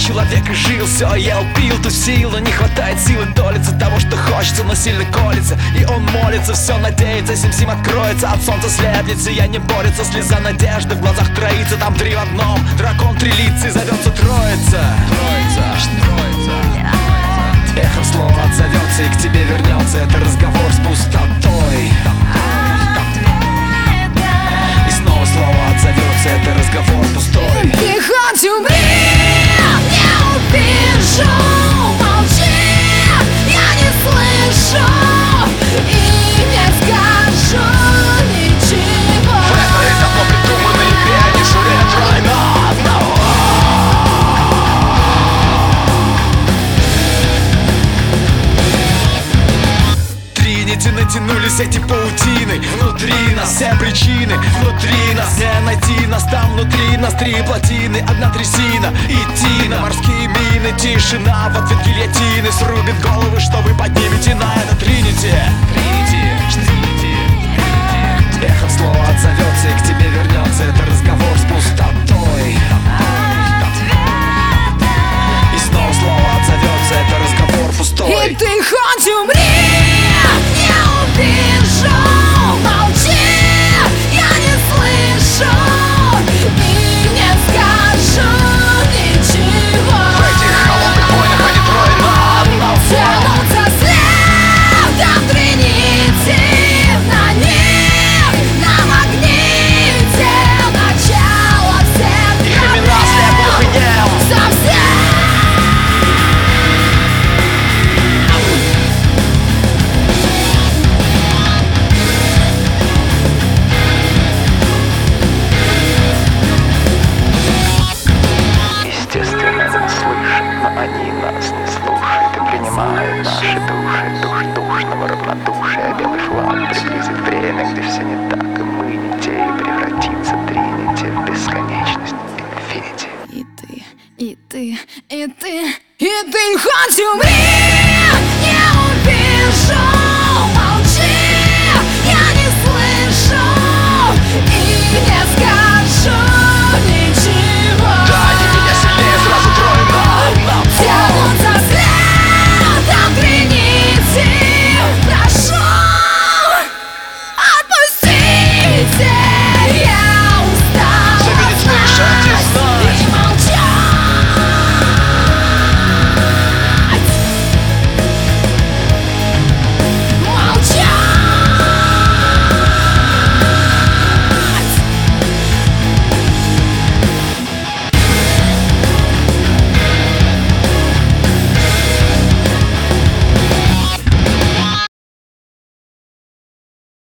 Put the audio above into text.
человек и жил. Все ел, пил, тусил, но не хватает силы долиться того, что хочется, но сильно колется. И он молится, все надеется, сим-сим откроется. От солнца слепнет, сияние борется, слеза надежды в глазах троится. Там три в одном, дракон три лица и зовется Троица. Эхом слово отзовется и к тебе вернется. Это разговор с пустотой. И снова слово отзовется. Это разговор пустой. Ты хоть умри, не увижу. Молчи, я не слышу и не скажу ничего. В этой давно придуманной игре они шурят тройно одного. Натянулись эти паутины. Внутри нас все причины. Внутри нас не найти нас. Там внутри нас три плотины. Одна трясина, идти на морские мины. Тишина, в ответ гильотины срубит головы, что вы поднимете на это Тринити. Эхом слово отзовется и к тебе вернется. Это разговор с пустотой. И снова слово отзовется. Это разговор пустой. И ты хоть умри, не увижу. Молчи, я не слышу и не скажу ничего. В этих холодных войнах они трое на одного. Тянутся след, там три нити. На них, на магните начало всех Их имена слепых и нем. совсем. Естественно, нас слышат, но они нас не слушают и принимают наши души. Душного равнодушия. Белый флаг приблизит время, где все не так, и мы не те, и превратится Тринити в бесконечность, инфинити. И ты, и ты, и ты, и ты хоть умри, не увижу.